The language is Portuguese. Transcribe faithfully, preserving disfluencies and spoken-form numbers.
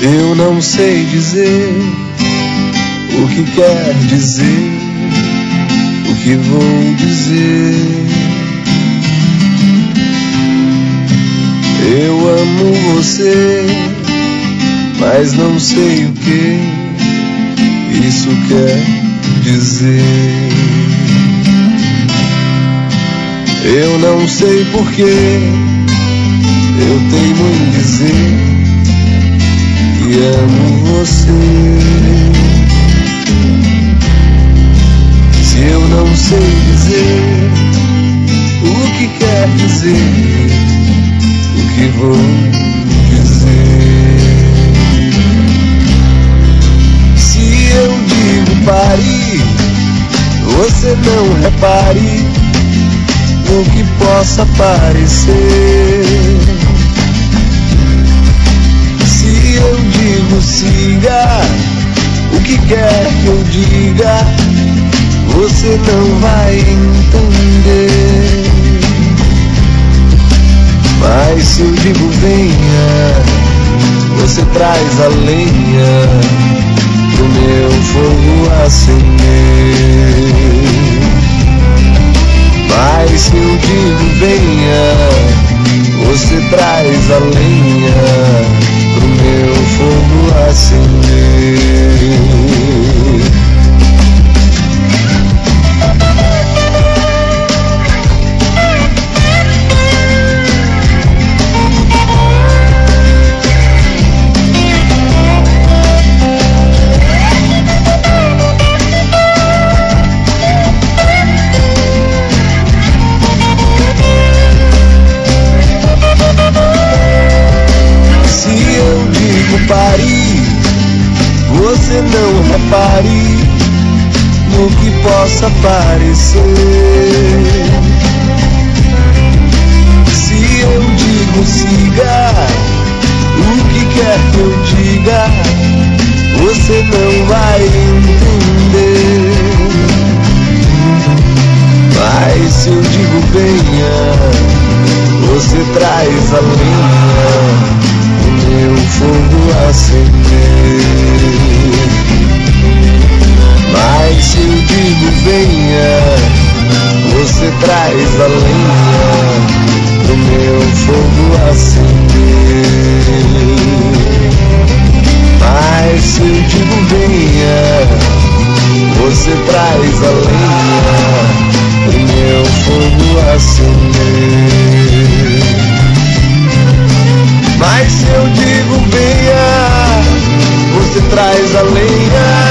Eu não sei dizer o que quer dizer, o que vou dizer. Eu amo você, mas não sei o que isso quer dizer. Eu não sei porquê eu teimo em dizer que amo você. Se eu não sei dizer o que quer dizer, o que vou dizer? Se eu digo pare, você não repare no que possa parecer. Se eu digo siga, o que quer que eu diga, você não vai entender. Mas se eu digo venha, você traz a lenha pro meu fogo acender. Mas se eu digo venha, você traz a lenha pro meu fogo acender. Pare, você não repare no que possa parecer. Se eu digo siga, o que quer que eu diga, você não vai entender. Mas se eu digo venha, você traz a lenha, meu fogo acender. Mas se eu digo venha, você traz a lenha pro meu fogo acender. Mas se eu digo venha, você traz a lenha pro meu fogo acender. Mas se eu digo venha, você traz a lenha